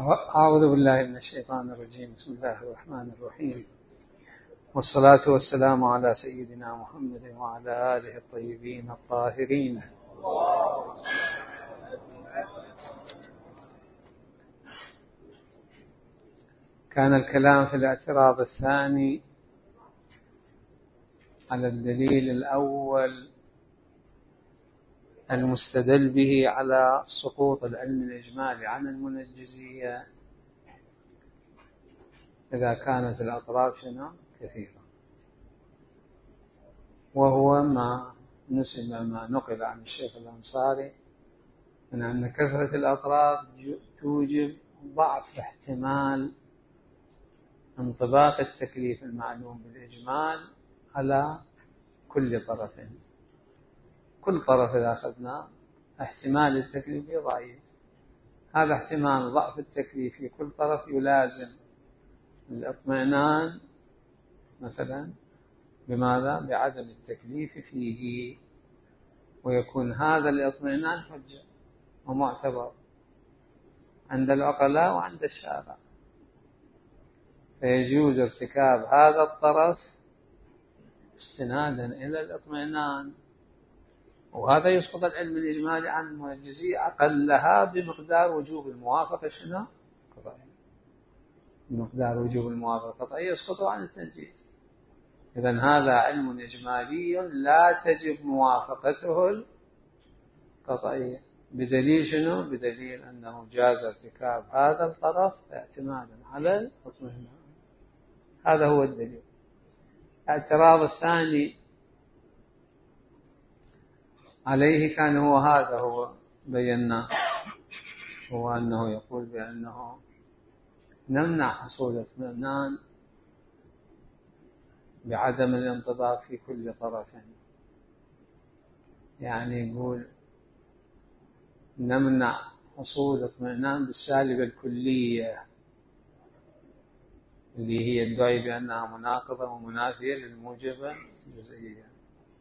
أعوذ بالله من الشيطان الرجيم. بسم الله الرحمن الرحيم، والصلاة والسلام على سيدنا محمد وعلى آله الطيبين الطاهرين. كان الكلام في الاعتراض الثاني على الدليل الأول المستدل به على سقوط العلم الإجمالي عن المنجزية إذا كانت الأطراف كثيرة، وهو ما نقل عن الشيخ الأنصاري من أن كثرة الأطراف توجب ضعف احتمال انطباق التكليف المعلوم بالإجمال على كل طرف. كل طرف إذا أخذنا احتمال التكليف ضعيف، هذا احتمال ضعف التكليف في كل طرف يلازم الاطمئنان مثلا بماذا؟ بعدم التكليف فيه، ويكون هذا الاطمئنان حجة ومعتبر عند العقلاء وعند الشارع، فيجوز ارتكاب هذا الطرف استنادا إلى الاطمئنان، وهذا يسقط العلم الإجمالي عن المنجزية أقلها بمقدار وجوب الموافقة قطعية. بمقدار وجوب الموافقة قطعية يسقطه عن التنجيز. إذن هذا علم إجمالي لا تجب موافقته القطعية. بدليل بدليل أنه جاز ارتكاب هذا الطرف اعتمادا على الاطمئنان. هذا هو الدليل. الاعتراض الثاني عليه كان هو بينا، هو أنه يقول بأنه نمنع حصول اطمئنان بعدم الانطباق في كل طرف. يعني يقول نمنع حصول اطمئنان بالسالبة الكلية اللي هي الدعي بأنها مناقضة ومنافية للموجبة الجزئية،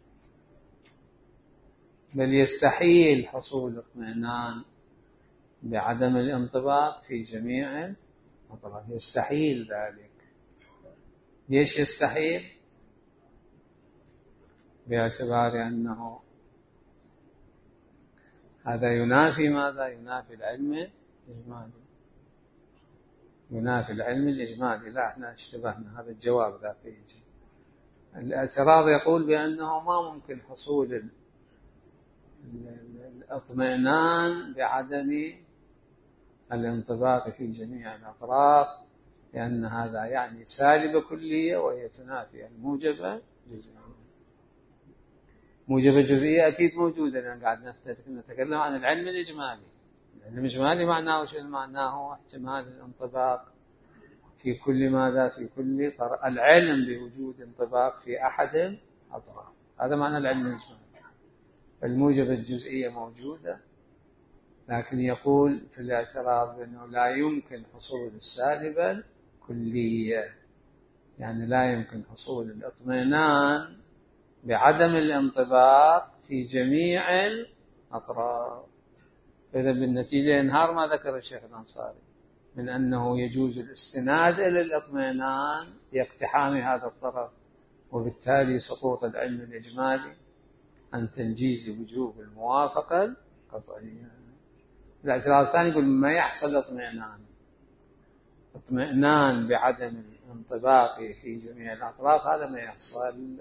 بل يستحيل حصول اطمئنان بعدم الانطباق في جميع الأطراف. يستحيل ذلك. ليش يستحيل؟ باعتبار أنه هذا ينافي ماذا؟ ينافي العلم الإجمالي. ينافي العلم الإجمالي. لا، احنا اشتبهنا. هذا الجواب ذاك يجي. الاعتراض يقول بأنه ما ممكن حصول الاطمئنان بعدم الانطباق في جميع الأطراف، لأن هذا يعني سالبة كلية وهي تنافي الموجبة جزئية. موجبة جزئية أكيد موجودة، لأن قاعد نتكلم عن العلم الإجمالي. العلم الإجمالي معناه شنو؟ معناه احتمال الانطباق في كل ماذا؟ في كل طرف. العلم بوجود انطباق في أحد الأطراف، هذا معنى العلم الإجمالي. فالموجبة الجزئية موجودة، لكن يقول في الاعتراض أنه لا يمكن حصول السالبة الكلية، يعني لا يمكن حصول الاطمئنان بعدم الانطباق في جميع الأطراف. إذا بالنتيجة ينهار ما ذكر الشيخ الأنصاري من أنه يجوز الاستناد إلى الاطمئنان لاقتحام هذا الطرف، وبالتالي سقوط العلم الإجمالي عن تنجيز وجوب الموافقة القطعية. الاعتراض الثاني يقول ما يحصل اطمئنان بعدم الانطباق في جميع الأطراف، هذا ما يحصل.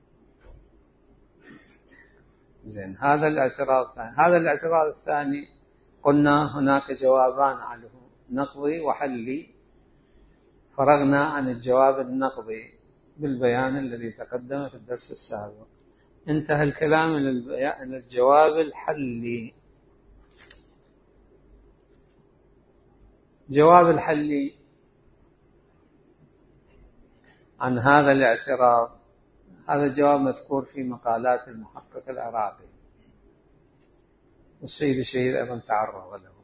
زين، هذا الاعتراض الثاني. هذا الاعتراض الثاني قلنا هناك جوابان عليه، نقضي وحلي. فرغنا عن الجواب النقضي بالبيان الذي تقدم في الدرس السابق. انتهى الكلام إلى الجواب الحلي. جواب الحلي عن هذا الاعتراض، هذا الجواب مذكور في مقالات المحقق العراقي، والسيد الشهيد أيضا تعرض له.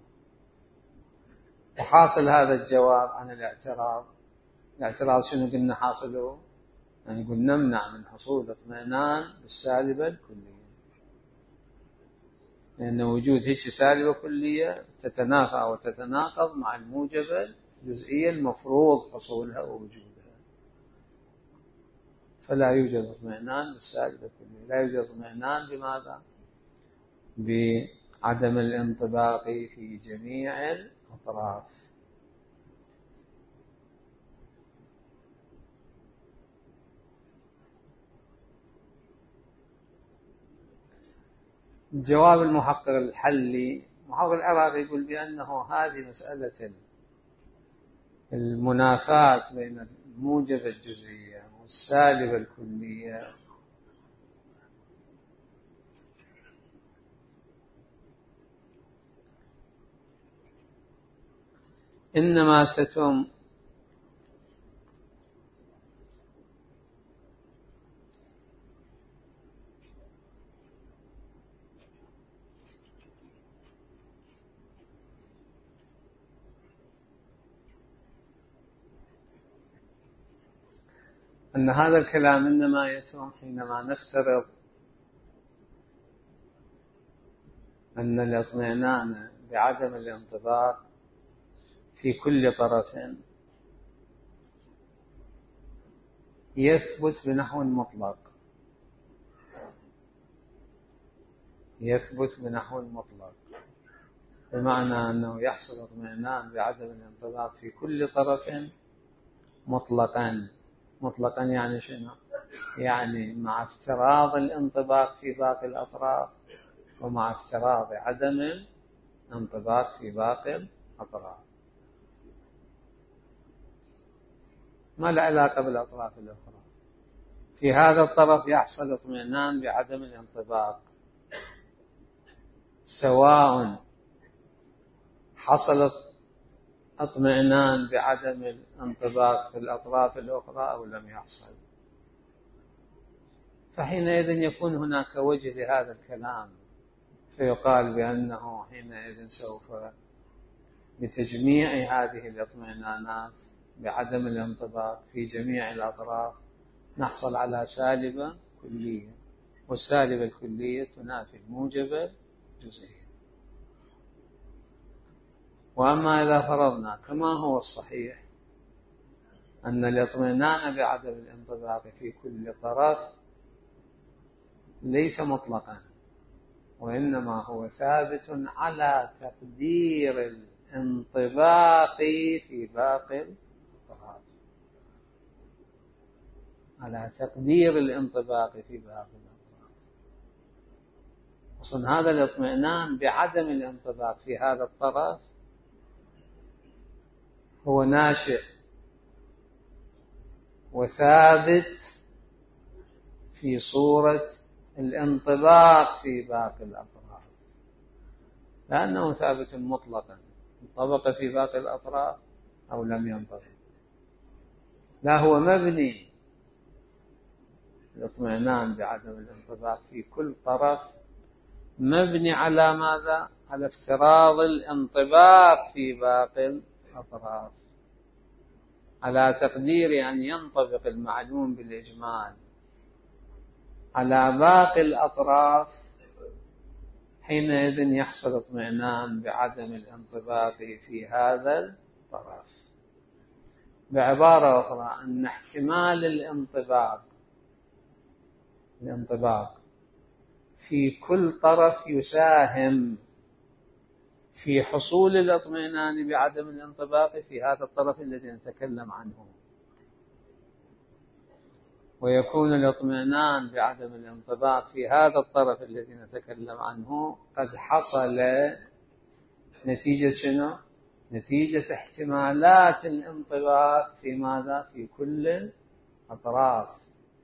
وحاصل هذا الجواب عن الاعتراض شنو قلنا حاصله؟ يعني يقول نمنع من حصول اطمئنان بالسالبة الكلية. لأن وجود هيك سالبة كلية تتنافى وتتناقض مع الموجبة الجزئية المفروض حصولها ووجودها. فلا يوجد اطمئنان بالسالبة الكلية، لا يوجد اطمئنان بماذا؟ بعدم الانطباق في جميع الأطراف. جواب المحقق الحلي، المحقق العراقي يقول بأنه هذه مسألة المنافاة بين الموجبة الجزئية والسالبة الكلية إنما تتم أن هذا الكلام إنما يتم حينما نفترض أن الاطمئنان بعدم الانطباق في كل طرف يثبت بنحو مطلق، يثبت بنحو مطلق، بمعنى أنه يحصل اطمئنان بعدم الانطباق في كل طرف مطلقا. مطلقا يعني شنو؟ يعني مع افتراض الانطباق في باقي الأطراف ومع افتراض عدم الانطباق في باقي الأطراف، ما له علاقة بالأطراف الأخرى. في هذا الطرف يحصل اطمئنان بعدم الانطباق، سواء حصل اطمئنان بعدم الانطباق في الأطراف الأخرى أو لم يحصل. فحينئذ يكون هناك وجه لهذا الكلام، فيقال بأنه حينئذ سوف بتجميع هذه الاطمئنانات بعدم الانطباق في جميع الأطراف نحصل على سالبة كلية، والسالبة الكلية تنافي الموجبة الجزئية. وأما إذا فرضنا كما هو الصحيح أن الاطمئنان بعدم الانطباق في كل طرف ليس مطلقا، وإنما هو ثابت على تقدير الانطباق في باقي الأطراف، على تقدير الانطباق في باقي الأطراف. أصلا هذا الاطمئنان بعدم الانطباق في هذا الطرف هو ناشئ وثابت في صورة الانطباق في باقي الأطراف، لأنه ثابت مطلقا، انطبق في باقي الأطراف أو لم ينطبق. لا، هو مبني الاطمئنان بعدم الانطباق في كل طرف مبني على ماذا؟ على افتراض الانطباق في باقي الأطراف، على تقدير أن ينطبق المعلوم بالإجمال على باقي الأطراف، حينئذ يحصل اطمئنان بعدم الانطباق في هذا الطرف. بعبارة أخرى أن احتمال الانطباق في كل طرف يساهم في حصول الاطمئنان بعدم الانطباق في هذا الطرف الذي نتكلم عنه، ويكون الاطمئنان بعدم الانطباق في هذا الطرف الذي نتكلم عنه قد حصل نتيجة شنو؟ نتيجة احتمالات الانطباق في ماذا؟ في كل الأطراف،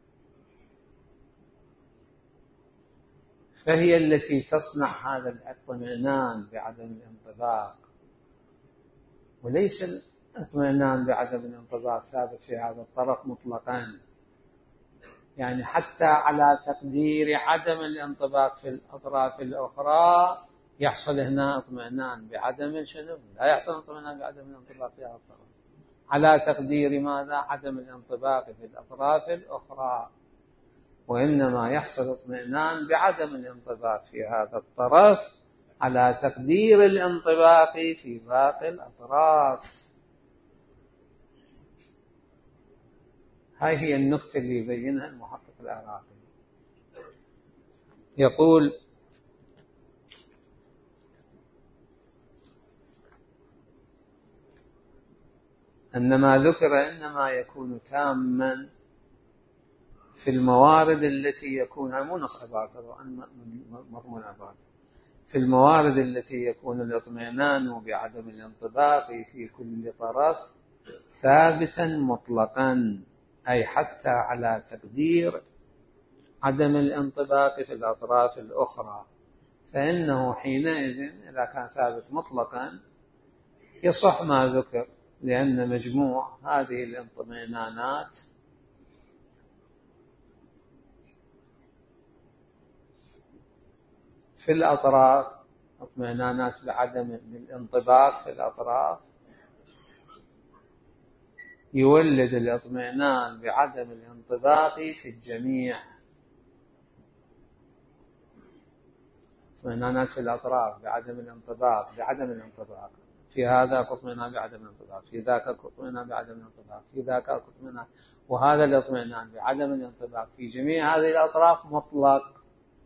فهي التي تصنع هذا الاطمئنان بعدم الانطباق، وليس الاطمئنان بعدم الانطباق ثابت في هذا الطرف مطلقا. يعني حتى على تقدير عدم الانطباق في الأطراف الأخرى يحصل هنا اطمئنان بعدم شنو؟ لا يحصل اطمئنان بعدم الانطباق في هذا الطرف، على تقدير ماذا؟ عدم الانطباق في الأطراف الأخرى، وإنما يحصل اطمئنان بعدم الانطباق في هذا الطرف على تقدير الانطباق في باقي الأطراف. هاي هي النقطة اللي يبينها المحقق العراقي. يقول: أن ما ذكر إنما يكون تاما في الموارد التي يكون، مو نص عبارة، مضمون عبارة، في الموارد التي يكون الاطمئنان بعدم الانطباق في كل طرف ثابتا مطلقا، أي حتى على تقدير عدم الانطباق في الأطراف الأخرى، فإنه حينئذ إذا كان ثابت مطلقا يصح ما ذكر، لأن مجموع هذه الاطمئنانات في الأطراف، اطمئنانات بعدم الانطباق في الأطراف، يولد الاطمئنان بعدم الانطباق في الجميع. اطمئنانات في الأطراف بعدم الانطباق، في هذا اطمئنان بعدم الانطباق، في ذاك اطمئنان بعدم الانطباق، في ذاك اطمئنان، وهذا الاطمئنان بعدم الانطباق في جميع هذه الأطراف مطلق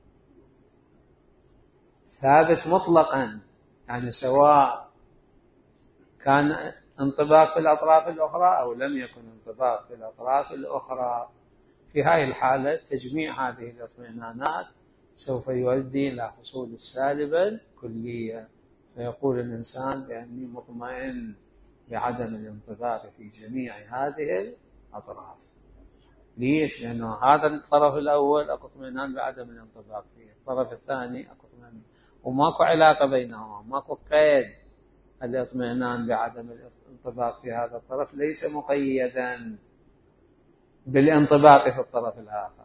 ثابت مطلقا، يعني سواء كان انطباق في الأطراف الأخرى أو لم يكن انطباق في الأطراف الأخرى. في هذه الحالة تجميع هذه الاطمئنانات سوف يؤدي إلى حصول السالبة الكلية، فيقول الإنسان بأني مطمئن بعدم الانطباق في جميع هذه الأطراف. ليش؟ لأنه هذا الطرف الأول أكو اطمئنان بعدم الانطباق فيه، الطرف الثاني أكو اطمئنان، وماكو علاقة بينهما، ماكو قيد. الاطمئنان بعدم الانطباق في هذا الطرف ليس مقيدا بالانطباق في الطرف الآخر،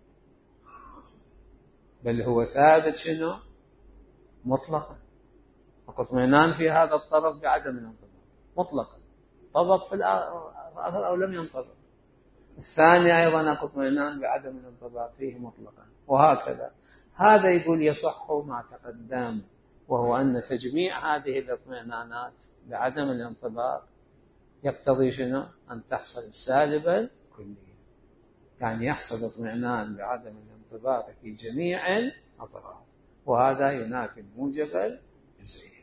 بل هو ثابت شنو؟ مطلقا. اطمئنان في هذا الطرف بعدم الانطباق مطلقا، طبق في الآخر أو لم ينطبق. الثاني أيضا اطمئنان بعدم الانطباق فيه مطلقا، وهكذا. هذا يقول يصح ما تقدم، وهو أن تجميع هذه الاطمئنانات بعدم الانطباق يقتضي شنو؟ أن تحصل السالبة الكلية، يعني يحصل اطمئنان بعدم الانطباق في جميع الأطراف، وهذا ينافي الموجب الجزئي.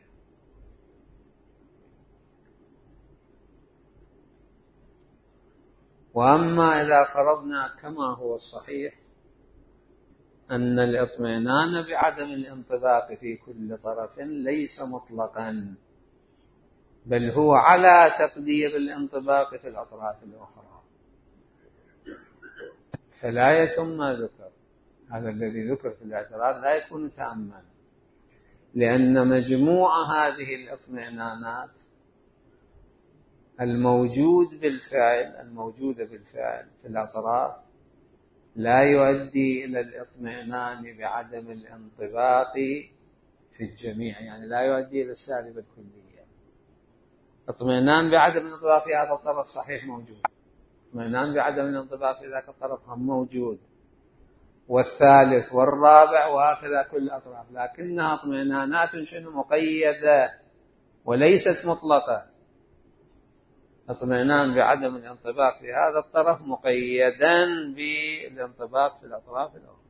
وأما إذا فرضنا كما هو الصحيح أن الاطمئنان بعدم الانطباق في كل طرف ليس مطلقا، بل هو على تقدير الانطباق في الأطراف الأخرى، فلا يتم ما ذكر. هذا الذي ذكر في الاعتراض لا يكون تاما، لأن مجموع هذه الاطمئنانات الموجودة بالفعل في الأطراف لا يؤدي إلى الاطمئنان بعدم الانطباق في الجميع، يعني لا يؤدي إلى السالبة الكلية. اطمئنان بعدم الانطباق في هذا الطرف صحيح موجود، اطمئنان بعدم الانطباق في ذاك الطرف هم موجود، والثالث والرابع، وهكذا كل الأطراف، لكنها اطمئنانات شنو؟ مقيدة وليست مطلقة. اطمئنان بعدم الانطباق في هذا الطرف مقيدا بالانطباق في الأطراف الأخرى.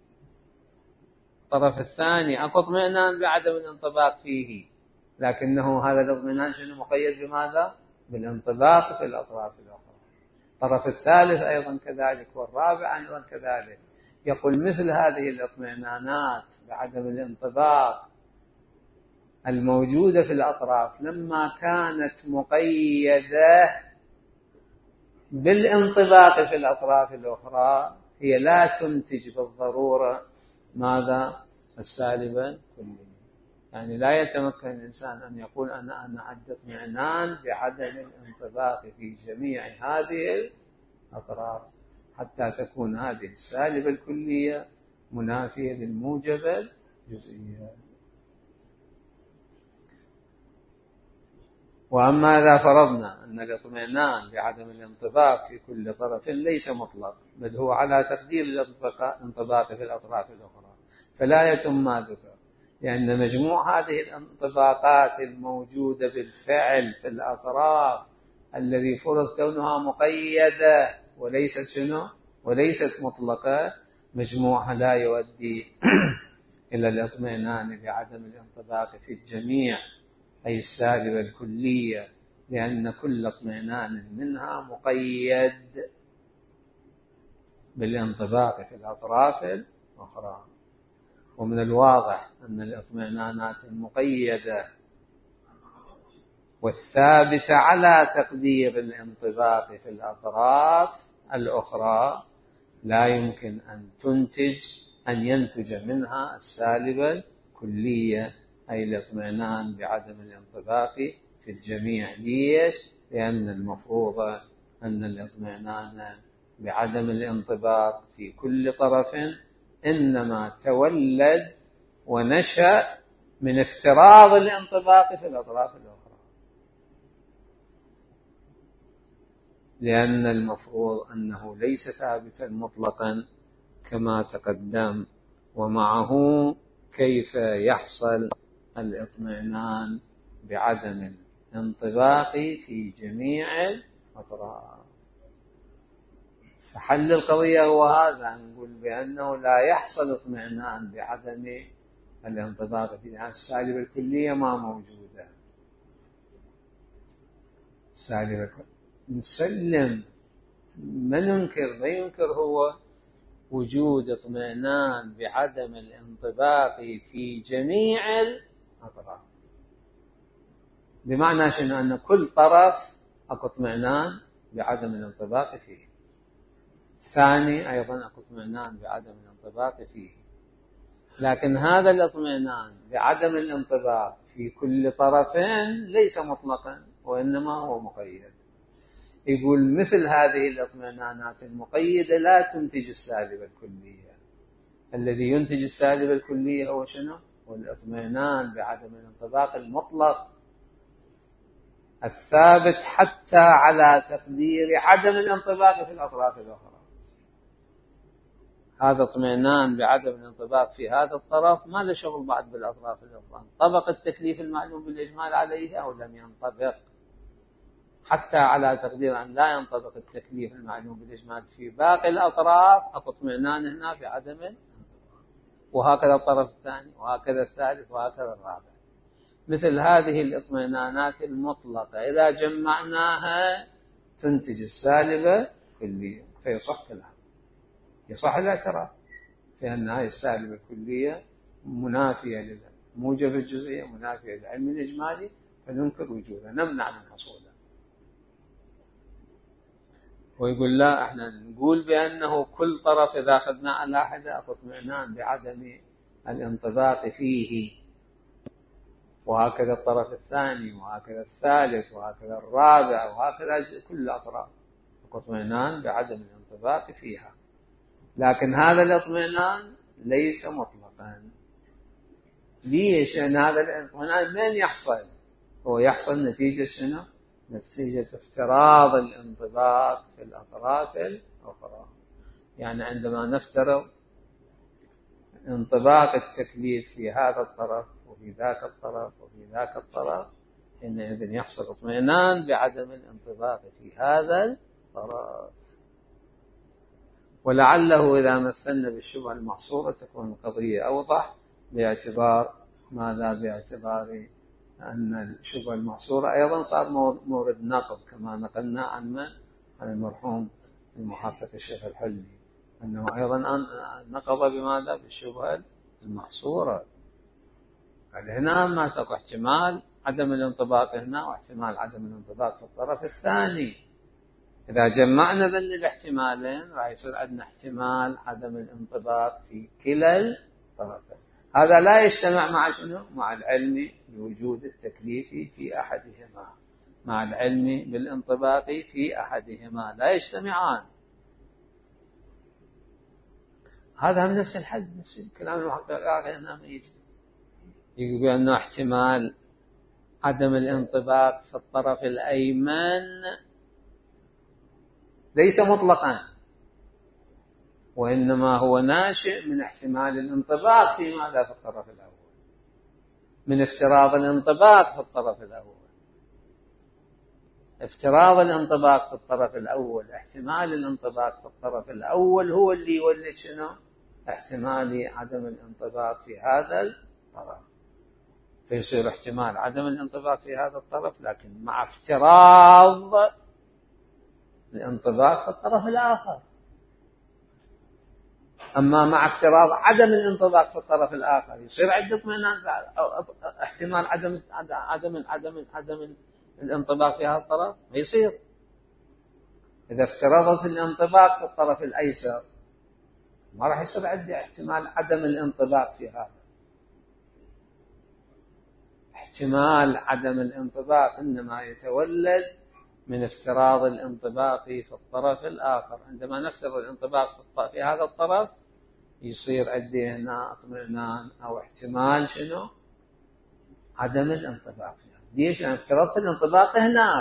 الطرف الثاني أكو اطمئنان بعدم الانطباق فيه، لكنه هذا الاطمئنان شنو؟ مقيد بماذا؟ بالانطباق في الأطراف الأخرى. الطرف الثالث أيضا كذلك، والرابع أيضا كذلك. يقول مثل هذه الاطمئنانات بعدم الانطباق الموجودة في الأطراف لما كانت مقيدة بالانطباق في الأطراف الأخرى هي لا تنتج بالضرورة ماذا؟ السالبة كلية. يعني لا يتمكن الإنسان أن يقول أنا عندي اطمئنان بعدم الانطباق في جميع هذه الأطراف حتى تكون هذه السالبة الكلية منافية للموجبة الجزئية. وأما إذا فرضنا أن الاطمئنان بعدم الانطباق في كل طرف ليس مطلق، بل هو على تقدير الانطباق في الأطراف الأخرى، فلا يتم ما ذكر، لأن مجموع هذه الانطباقات الموجودة بالفعل في الأطراف الذي فرض كونها مقيدة وليست شنو؟ وليست مطلقة، مجموعها لا يؤدي إلى الاطمئنان بعدم الانطباق في الجميع، أي السالبة الكلية، لأن كل اطمئنان منها مقيد بالانطباق في الأطراف الأخرى. ومن الواضح أن الاطمئنانات المقيدة والثابتة على تقدير الانطباق في الأطراف الأخرى لا يمكن أن ينتج منها السالبة الكلية، أي الاطمئنان بعدم الانطباق في الجميع. ليش؟ لأن المفروض أن الاطمئنان بعدم الانطباق في كل طرف إنما تولد ونشأ من افتراض الانطباق في الأطراف الأخرى، لأن المفروض أنه ليس ثابتا مطلقا كما تقدم، ومعه كيف يحصل الاطمئنان بعدم الانطباق في جميع الأطراف. فحل القضية هو هذا، نقول بأنه لا يحصل اطمئنان بعدم الانطباق في السالبة الكلية ما موجودة. السالبة نسلم، ما ينكر هو وجود اطمئنان بعدم الانطباق في جميع الأطراف، بمعنى شنو؟ أن كل طرف أكو اطمئنان بعدم الانطباق فيه، الثاني أيضا أكو اطمئنان بعدم الانطباق فيه، لكن هذا الاطمئنان بعدم الانطباق في كل طرفين ليس مطلقا وإنما هو مقيد. يقول مثل هذه الاطمئنانات المقيدة لا تنتج السالبة الكلية. الذي ينتج السالبة الكلية هو شنو؟ هو الاطمئنان بعدم الانطباق المطلق الثابت حتى على تقدير عدم الانطباق في الأطراف الأخرى. هذا اطمئنان بعدم الانطباق في هذا الطرف ما له شغل بعد بالأطراف الأخرى، طبق التكليف المعلوم بالإجمال عليه أو لم ينطبق، حتى على تقدير أن لا ينطبق التكليف المعلوم بالإجمال في باقي الأطراف أكو اطمئنان هنا بعدم الانطباق، وهكذا الطرف الثاني وهكذا الثالث وهكذا الرابع. مثل هذه الاطمئنانات المطلقة إذا جمعناها تنتج السالبة كلية، فيصح كلام، يصح الاعتراف في أن هذه السالبة الكلية منافية للموجب الجزئية، منافية للعلم الإجمالي، فننكر وجودها، نمنع من حصولها. ويقول لا، احنا نقول بأنه كل طرف إذا أخذنا على حدة أكو اطمئنان بعدم الانطباق فيه، وهكذا الطرف الثاني وهكذا الثالث وهكذا الرابع وهكذا كل الأطراف أكو اطمئنان بعدم الانطباق فيها، لكن هذا الاطمئنان ليس مطلقا. ليش؟ لأن هذا الاطمئنان من يحصل؟ هو يحصل نتيجة شنو؟ نتيجة افتراض الانطباق في الأطراف الأخرى. يعني عندما نفترض انطباق التكليف في هذا الطرف وفي ذاك الطرف وفي ذاك الطرف، حينئذ يحصل اطمئنان بعدم الانطباق في هذا الطرف. ولعله إذا مثلنا بالشبهة المحصورة تكون القضية أوضح، باعتبار ماذا؟ باعتبار أن الشبهة المحصورة أيضا صار مورد نقض، كما نقلنا عن المرحوم المحقق الشيخ الحلي أنه أيضا نقض بماذا؟ بالشبهة المحصورة. قال هنا ما تقع احتمال عدم الانطباق هنا واحتمال عدم الانطباق في الطرف الثاني، إذا جمعنا ذل الاحتمالين راح يصير عندنا احتمال عدم الانطباق في كلا الطرفين. هذا لا يجتمع مع شنو؟ مع العلم بوجود التكليف في أحدهما، مع العلم بالانطباق في أحدهما لا يجتمعان. هذا من نفس الحد، نفس الكلام المحقق هنا ما يجي يقول بأنه احتمال عدم الانطباق في الطرف الأيمن ليس مطلقا، وإنما هو ناشئ من احتمال الانطباق في ماذا؟ في الطرف الأول. من افتراض الانطباق في الطرف الأول. افتراض الانطباق في الطرف الأول، احتمال الانطباق في الطرف الأول هو اللي يولد شنو؟ احتمال عدم الانطباق في هذا الطرف. فيصير احتمال عدم الانطباق في هذا الطرف لكن مع افتراض الانطباق في الطرف الآخر. أما مع افتراض عدم الانطباق في الطرف الآخر يصير عدة اطمئنان احتمال عدم الانطباق في هذا الطرف ما يصير. إذا افترضت الانطباق في الطرف الأيسر ما راح يصير عندي احتمال عدم الانطباق في هذا. احتمال عدم الانطباق إنما يتولد من افتراض الانطباق في الطرف الآخر. عندما نفترض الانطباق في هذا الطرف يصير عندي هنا اطمئنان أو احتمال شنو؟ عدم الانطباق فيها. ليش؟ لأن افترضت الانطباق هناك.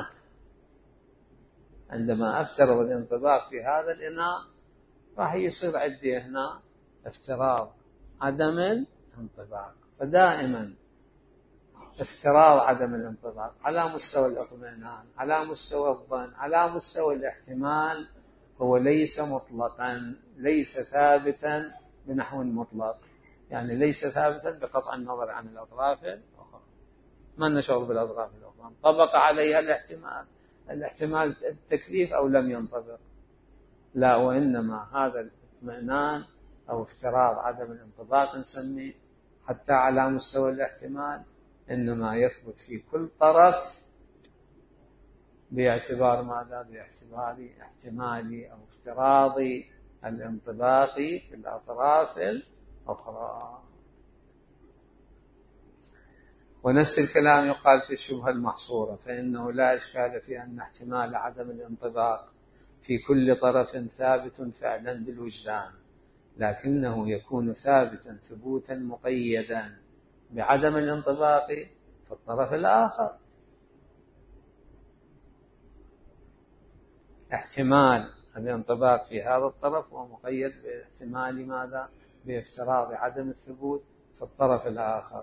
عندما أفترض الانطباق في هذا الإناء راح يصير عندي هنا افتراض عدم الانطباق. فدائما افتراض عدم الانطباق على مستوى الاطمئنان، على مستوى الظن، على مستوى الاحتمال هو ليس مطلقا، ليس ثابتا بنحو مطلق، يعني ليس ثابتا بقطع النظر عن الأطراف الأخرى. ما نشعر بالأطراف الأخرى طبق عليها الاحتمال التكليف أو لم ينطبق، لا، وإنما هذا الاطمئنان أو افتراض عدم الانطباق نسميه حتى على مستوى الاحتمال إنما يثبت في كل طرف باعتبار ماذا؟ باعتبار احتمالي أو افتراضي الانطباقي في الأطراف الأخرى. ونفس الكلام يقال في الشبهة المحصورة، فإنه لا إشكال في أن احتمال عدم الانطباق في كل طرف ثابت فعلا بالوجدان، لكنه يكون ثابتا ثبوتا مقيدا بعدم الانطباق في الطرف الآخر. احتمال الانطباق في هذا الطرف هو مقيد باحتمال ماذا؟ بافتراض عدم الثبوت في الطرف الآخر،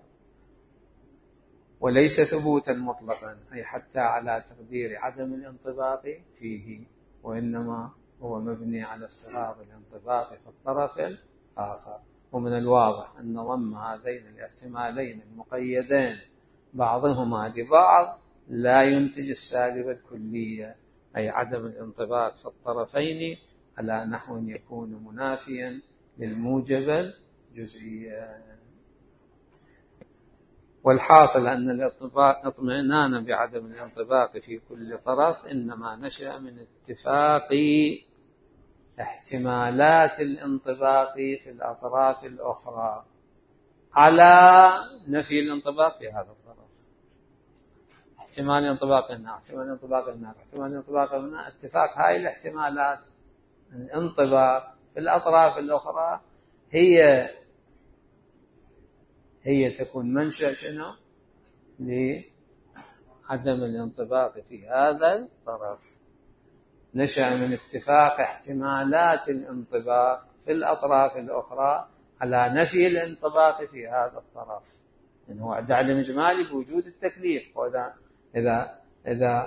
وليس ثبوتا مطلقا أي حتى على تقدير عدم الانطباق فيه، وإنما هو مبني على افتراض الانطباق في الطرف الآخر. ومن الواضح أن ضم هذين الاحتمالين المقيدين بعضهما لبعض لا ينتج السالب الكلية، أي عدم الانطباق في الطرفين على نحو يكون منافيا للموجب الجزئي. والحاصل أن الاطمئنان بعدم الانطباق في كل طرف إنما نشأ من اتفاق احتمالات الانطباق في الأطراف الأخرى على نفي الانطباق في هذا الطرف. احتمال الانطباق هنا، احتمال الانطباق هناك، احتمال الانطباق هنا، اتفاق هاي الاحتمالات الانطباق في الأطراف الأخرى هي تكون منشأ شنو؟ لعدم الانطباق في هذا الطرف. نشأ من اتفاق احتمالات الانطباق في الأطراف الأخرى على نفي الانطباق في هذا الطرف. يعني هو عدم إجمالي بوجود التكليف. إذا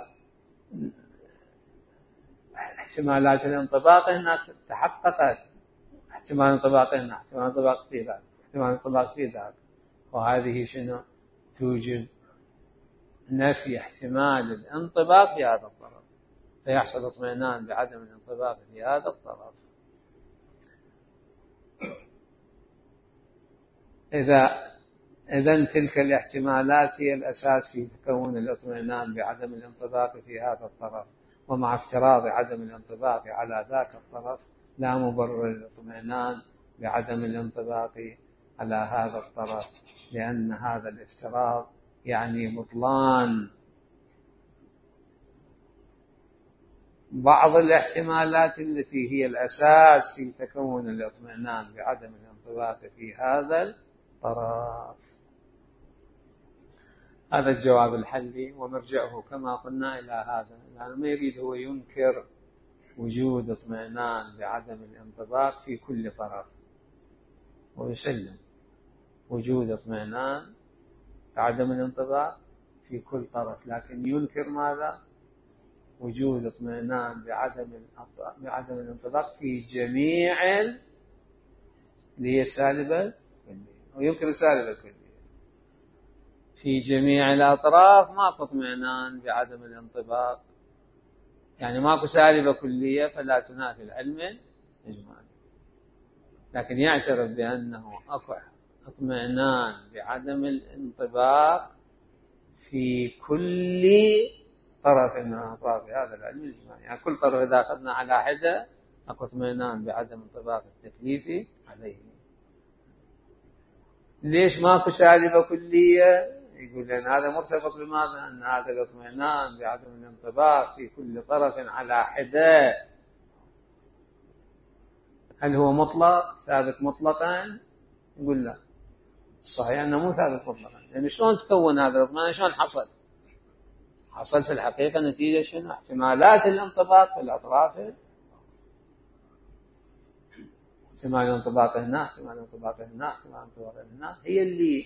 احتمالات الانطباق هنا تحققت، احتمال الانطباق هنا، احتمال الانطباق في ذاك، احتمال الانطباق في ذاك، وهذه شنو؟ توجب نفي احتمال الانطباق في هذا الطرف، فيحصل اطمئنان بعدم الانطباق في هذا الطرف. إذن تلك الاحتمالات هي الأساس في تكون الاطمئنان بعدم الانطباق في هذا الطرف، ومع افتراض عدم الانطباق على ذاك الطرف لا مبرر للاطمئنان بعدم الانطباق على هذا الطرف، لأن هذا الافتراض يعني بطلان بعض الاحتمالات التي هي الأساس في تكون الاطمئنان بعدم الانطباق في هذا الطرف. هذا الجواب الحلي، ومرجعه كما قلنا إلى هذا، يعني ما يريد هو ينكر وجود اطمئنان بعدم الانطباق في كل طرف، ويسلم وجود اطمئنان بعدم الانطباق في كل طرف، لكن ينكر ماذا؟ وجود اطمئنان بعدم الانطباق في جميع اللي هي السالبة الكلية، وينكر السالبة الكلية في جميع الأطراف. ماكو اطمئنان بعدم الانطباق، يعني ماكو سالبة كلية فلا تنافي العلم الإجمالي، لكن يعترف بأنه أكو اطمئنان بعدم الانطباق في كل طرف من أطراف هذا العلم الإجمالي. يعني كل طرف إذا أخذنا على حدة أكو اطمئنان بعدم انطباق التكليف عليه. ليش ماكو سالبة كلية؟ يقول لأن هذا مرتبط بماذا؟ أن هذا الاطمئنان بعدم الانطباق في كل طرف على حدة هل هو مطلق ثابت مطلقا؟ يقول لا، صحيح أنه مو ثابت مطلقا، لأن شلون تكون هذا الاطمئنان؟ شلون حصل في الحقيقة نتيجة شنو؟ احتمالات الانطباق في الأطراف، احتمال الانطباق هنا، احتمال الانطباق هنا، احتمال الانطباق هنا، هي اللي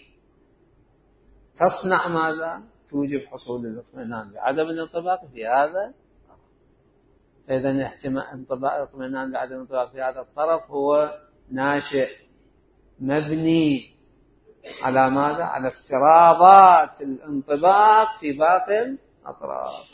تصنع ماذا؟ توجب حصول الاطمئنان بعدم الانطباق في هذا. فإذا الاطمئنان بعدم الانطباق في هذا الطرف هو ناشئ مبني على ماذا؟ على افتراضات الانطباق في باقي الأطراف.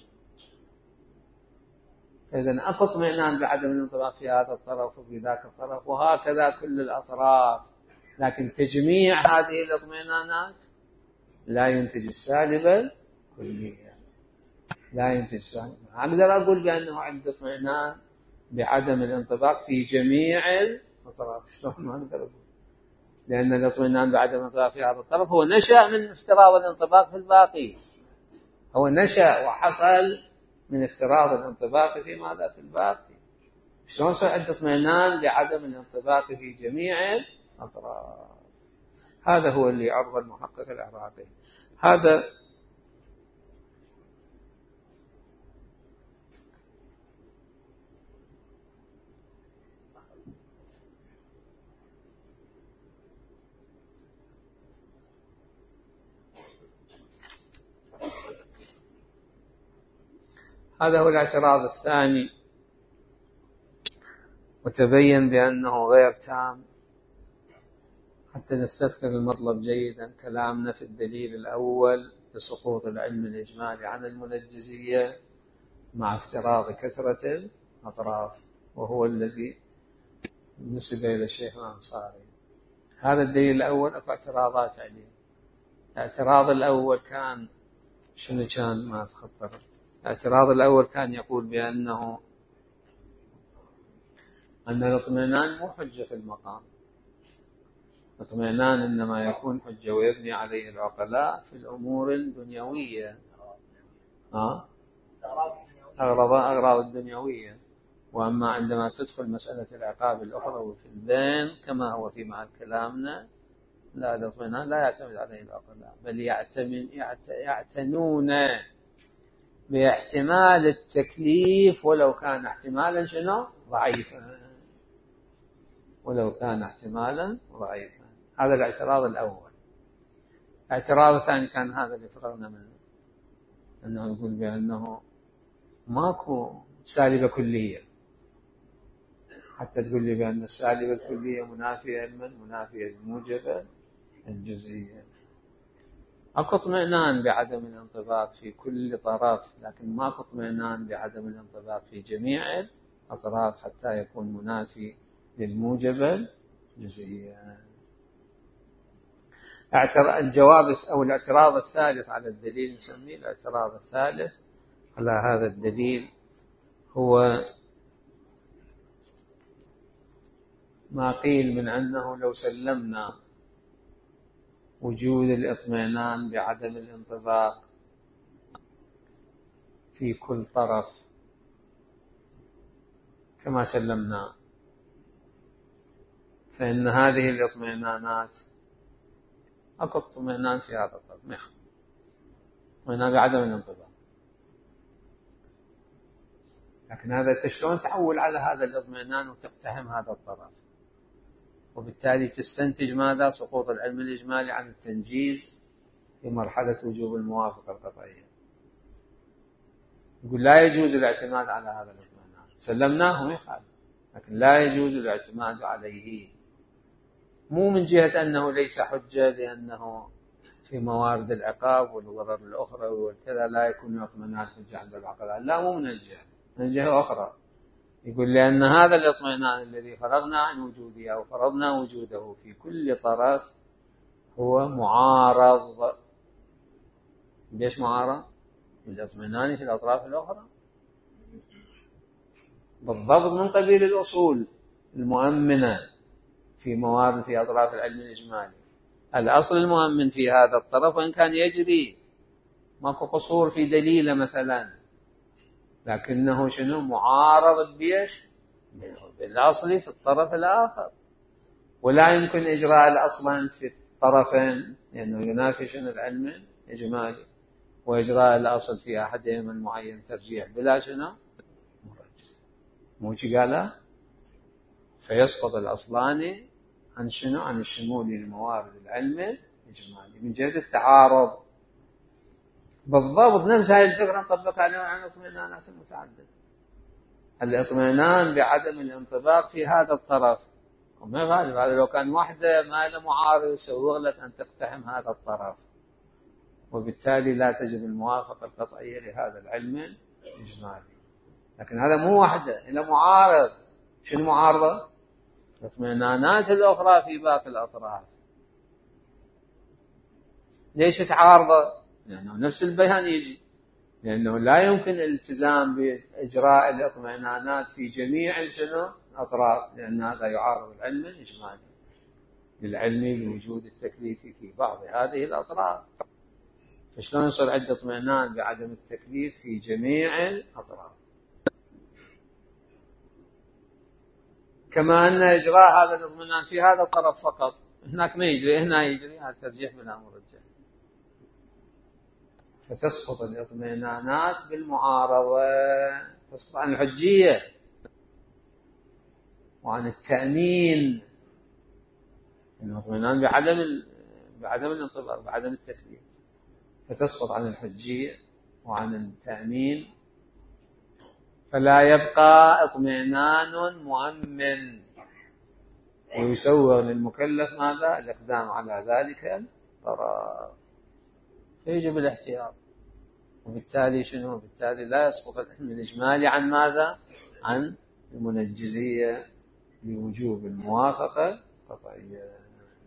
فإذا أكو اطمئنان بعدم الانطباق في هذا الطرف وفي ذاك الطرف، وهكذا كل الأطراف، لكن تجميع هذه الاطمئنانات لا ينتج السالبة كلية، لا ينتج السالبة. أقدر أقول بأنه عند اطمئنان بعدم الانطباق في جميع الأطراف، شلون ما أقدر أقول؟ لأن الاطمئنان بعدم الانطباق في هذا الطرف هو نشأ من افتراض الانطباق في الباقي، هو نشأ وحصل من افتراض الانطباق في ماذا؟ في الباقي. شلون صار عند اطمئنان بعدم الانطباق في جميع الأطراف؟ هذا هو اللي عرض المحقق العراقي. هذا هو الاعتراض الثاني، وتبين بأنه غير تام. حتى نستذكر المطلب جيدا، كلامنا في الدليل الأول لسقوط العلم الإجمالي عن المنجزية مع افتراض كثرة الأطراف، وهو الذي نسب إلى الشيخ الأنصاري. هذا الدليل الأول أكو اعتراضات عليه. الاعتراض الأول كان شنو كان؟ ما أتخطر. الاعتراض الأول كان يقول بأن الاطمئنان مو حجة في المقام، الاطمئنان إنما يكون حجة ويبني عليه العقلاء في الأمور الدنيوية، أغراض الدنيوية. وأما عندما تدخل مسألة العقاب الأخرى في البين كما هو في محل كلامنا، لا، الاطمئنان لا يعتمد عليه العقلاء، بل يعتنون باحتمال التكليف ولو كان احتمالا شنو؟ ضعيفا، ولو كان احتمالا ضعيفا. هذا الاعتراض الأول. الاعتراض الثاني كان هذا اللي فرغنا منه، أنه يقول بأنه ماكو سالبة كلية، حتى تقول لي بأن السالبة الكلية منافية لمن؟ منافية للموجبة الجزئية. أكو اطمئنان بعدم الانطباق في كل طرف، لكن ماكو اطمئنان بعدم الانطباق في جميع الأطراف حتى يكون منافي للموجبة الجزئية. الجواب أو الاعتراض الثالث على الدليل، نسميه الاعتراض الثالث على هذا الدليل، هو ما قيل من أنه لو سلمنا وجود الاطمئنان بعدم الانطباق في كل طرف كما سلمنا، فإن هذه الاطمئنانات أكو اطمئنان في هذا الطرف، اطمئنان بعدم الانطباق، لكن هذا شلون تحول على هذا الاطمئنان وتقتحم هذا الطرف، وبالتالي تستنتج ماذا؟ سقوط العلم الإجمالي عن التنجيز في مرحلة وجوب الموافقة القطعية. يقول لا يجوز الاعتماد على هذا الاطمئنان، سلمناه ما يخالف، لكن لا يجوز الاعتماد عليه، مو من جهة أنه ليس حجة لأنه في موارد العقاب والضرر الأخرى والكذا لا يكون الاطمئنان حجة عند العقلاء، لا، مو من الجهة، من جهة أخرى. يقول لأن هذا الاطمئنان الذي فرغنا عن وجوده أو فرضنا وجوده في كل طرف هو معارض. ليش معارض؟ بالاطمئنان في الأطراف الأخرى بالضبط من قبيل الأصول المؤمنة في موارد في أطراف العلم الإجمالي. الأصل المؤمن في هذا الطرف وإن كان يجري ماكو قصور في دليله مثلا، لكنه شنو؟ معارض بيش بالأصل في الطرف الآخر، ولا يمكن إجراء الأصل في الطرفين لأنه ينافي شنو؟ العلم الإجمالي، وإجراء الأصل في أحدهما المعين ترجيح بلا شنو؟ موجي قال فيسقط الأصلان عن شنو؟ عن الشمول لموارد العلم الإجمالي من جهة التعارض. بالضبط نفس هذه الفكرة نطبقها على الاطمئنانات المتعددة. الاطمئنان بعدم الانطباق في هذا الطرف وما غالب، هذا لو كان واحدة ما له معارض يسوغ لك أن تقتحم هذا الطرف، وبالتالي لا تجد الموافقة القطعية لهذا العلم الإجمالي. لكن هذا مو واحدة، إلا معارض. شنو معارضة؟ الاطمئنانات الأخرى في باقي الأطراف. ليش تعارض؟ لأنه نفس البيان يجي، لأنه لا يمكن الالتزام بإجراء الاطمئنانات في جميع شنو؟ الأطراف، لأن هذا يعارض العلم الإجمالي للعلم بوجود التكليف في بعض هذه الأطراف. فشلون يصير عندنا اطمئنان بعدم التكليف في جميع الأطراف؟ كما أن إجراء هذا الاطمئنان في هذا الطرف فقط، هناك ما يجري، هنا يجري، هذا ترجيح بلا مرجح. فتسقط الاطمئنانات بالمعارضة، تسقط عن الحجية وعن التأمين. الاطمئنان بعدم الانطباق، بعدم التكليف، فتسقط عن الحجية وعن التأمين، فلا يبقى اطمئنان مؤمن، ويسوغ للمكلف ماذا؟ الإقدام على ذلك الطرف، فيجب الاحتياط. وبالتالي شنو؟ بالتالي لا يسقط العلم الإجمالي عن ماذا؟ عن المنجزية لوجوب الموافقة القطعية.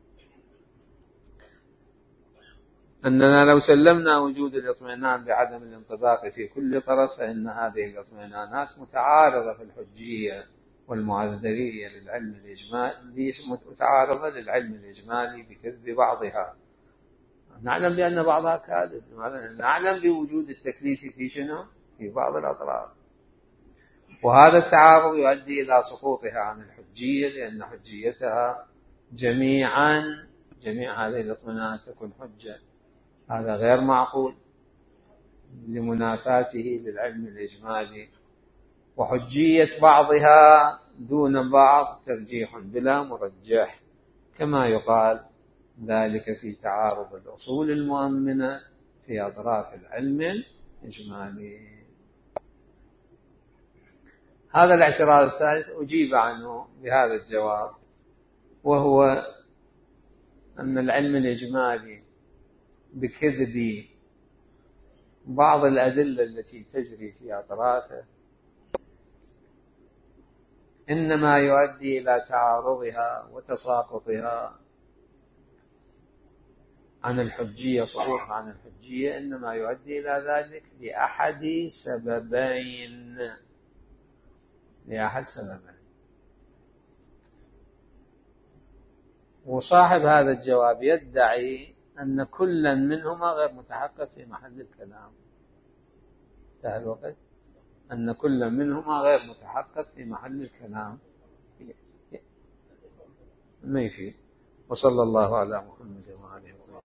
أننا لو سلمنا وجود الاطمئنان بعدم الانطباق في كل طرف فإن هذه الاطمئنانات متعارضة في الحجية والمعذرية للعلم الإجمالي، متعارضة للعلم الإجمالي بكذب بعضها. نعلم بأن بعضها كاذب، نعلم بوجود التكليف في شنو؟ في بعض الأطراف، وهذا التعارض يؤدي إلى سقوطها عن الحجية، لأن حجيتها جميع هذه الاطمئنانات تكون حجة. هذا غير معقول لمنافاته للعلم الإجمالي، وحجية بعضها دون بعض ترجيح بلا مرجح، كما يقال ذلك في تعارض الأصول المؤمنة في أطراف العلم الإجمالي. هذا الاعتراض الثالث أجيب عنه بهذا الجواب، وهو أن العلم الإجمالي بكذب بعض الأدلة التي تجري في أطرافه إنما يؤدي إلى تعارضها وتساقطها عن الحجية، سقوطها عن الحجية إنما يؤدي إلى ذلك لأحد سببين. وصاحب هذا الجواب يدعي أن كلا منهما غير متحقق في محل الكلام. انتهى الوقت. أن كلا منهما غير متحقق في محل الكلام ما يفيد. وصلى الله على محمد وآله وسلم.